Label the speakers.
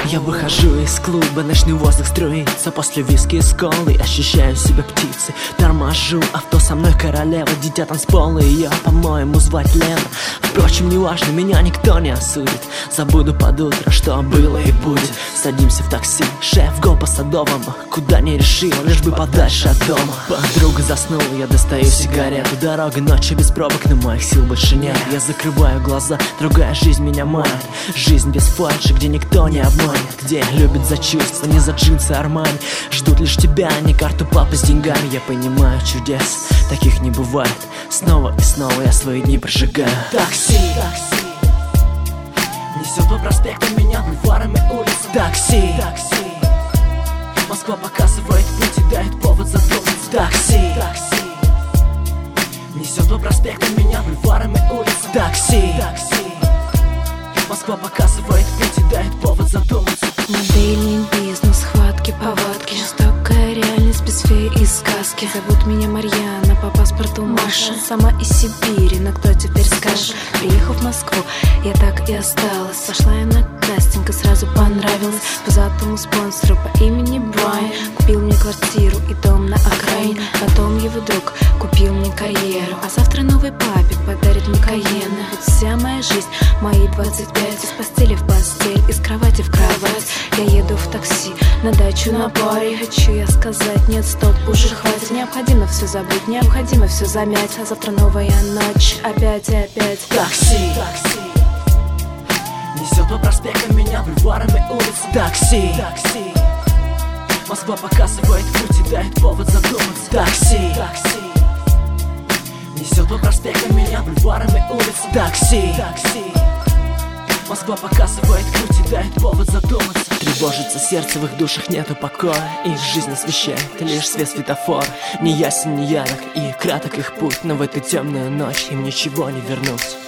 Speaker 1: Я выхожу из клуба, ночной воздух струится. После виски из колы ощущаю себя птицей. Торможу, авто со мной королева. Дитя танцпола, ее, по-моему, звать Лена. Впрочем, неважно, меня никто не осудит. Забуду под утро, что было и будет. Садимся в такси, шеф го по Садовому. Куда не решил, лишь бы подальше от дома. Подруга заснула, я достаю сигарету. Дорога ночью без пробок, но моих сил больше нет. Я закрываю глаза, другая жизнь меня манит. Жизнь без фальши, где никто не обманет. Где любят за чувства, не за джинсы Армани. Ждут лишь тебя, а не карту папы с деньгами. Я понимаю, чудес таких не бывает. Снова и снова я свои дни прожигаю. Такси, несет по проспектам меня бульварами улиц. Такси, Москва показывает путь и дает повод задуматься. Такси, несет по проспектам меня бульварами улиц. Такси, Москва показывает путь и дает повод задуматься.
Speaker 2: Модельный бизнес, схватки, повадки, жестокая реальность без феи и сказки. Зовут меня Марьяна, по паспорту Маша. Сама из Сибири, но кто теперь скажет? Приехав в Москву, я так и осталась. Пошла я на кастинг и сразу понравилась пузатому спонсору по имени Брайан. Купил мне квартиру и дом на окраине. Потом его друг купил мне карьеру. А завтра новый папик подарит мне Кайена. Вот вся моя жизнь, мои 25. Из постели в постель, из кровати в кровать. Я еду в такси, на дачу на паре. Хочу я сказать, нет, стоп, уже хватит. Необходимо все забыть, необходимо все замять. А завтра новая ночь, опять и опять.
Speaker 1: Такси, несет по проспектам меня бульварами улиц. Такси, Москва показывает путь и дает повод задуматься. Такси, несет по проспектам меня бульварами улиц. Такси, Москва показывает путь и дает повод задуматься. Тревожится сердце, в их душах нету покоя. Их жизнь освещает лишь свет светофора. Не ясен, не ярок и краток их путь, но в эту темную ночь им ничего не вернуть.